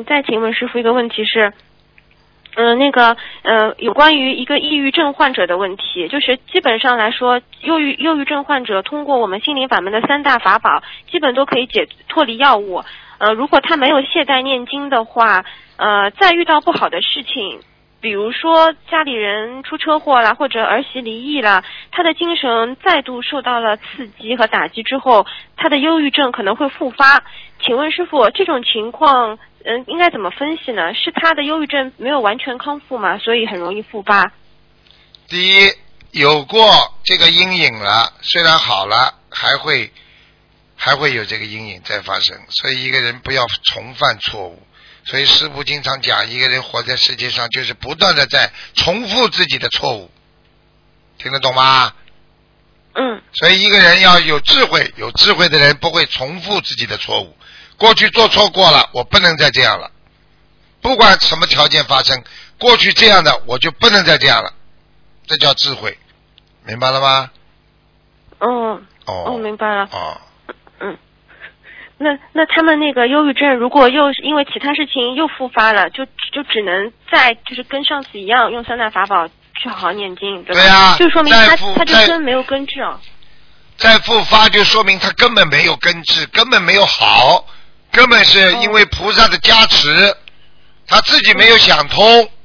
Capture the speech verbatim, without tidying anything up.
嗯，再请问师傅一个问题是，嗯、呃，那个呃，有关于一个抑郁症患者的问题，就是基本上来说，忧郁忧郁症患者通过我们心灵法门的三大法宝，基本都可以解脱离药物。呃，如果他没有懈怠念经的话，呃，再遇到不好的事情，比如说家里人出车祸啦，或者儿媳离异啦，他的精神再度受到了刺激和打击之后，他的忧郁症可能会复发。请问师傅，这种情况，嗯，应该怎么分析呢？是他的忧郁症没有完全康复吗？所以很容易复发？ 第一，有过这个阴影了，虽然好了，还会还会有这个阴影再发生，所以一个人不要重犯错误。所以师父经常讲，一个人活在世界上就是不断的在重复自己的错误，听得懂吗？ 嗯。 所以一个人要有智慧，有智慧的人不会重复自己的错误。过去做错过了，我不能再这样了。不管什么条件发生，过去这样的我就不能再这样了，这叫智慧，明白了吗？ 哦。 哦。 哦，明白了。 哦。 嗯。那那他们那个忧郁症，如果又因为其他事情又复发了，就就只能再就是跟上次一样，用三大法宝去好好念经，对吧？ 对啊， 就说明他他就根没有根治啊。 再复发就说明他根本没有根治，根本没有好，根本是因为菩萨的加持，他自己没有想通。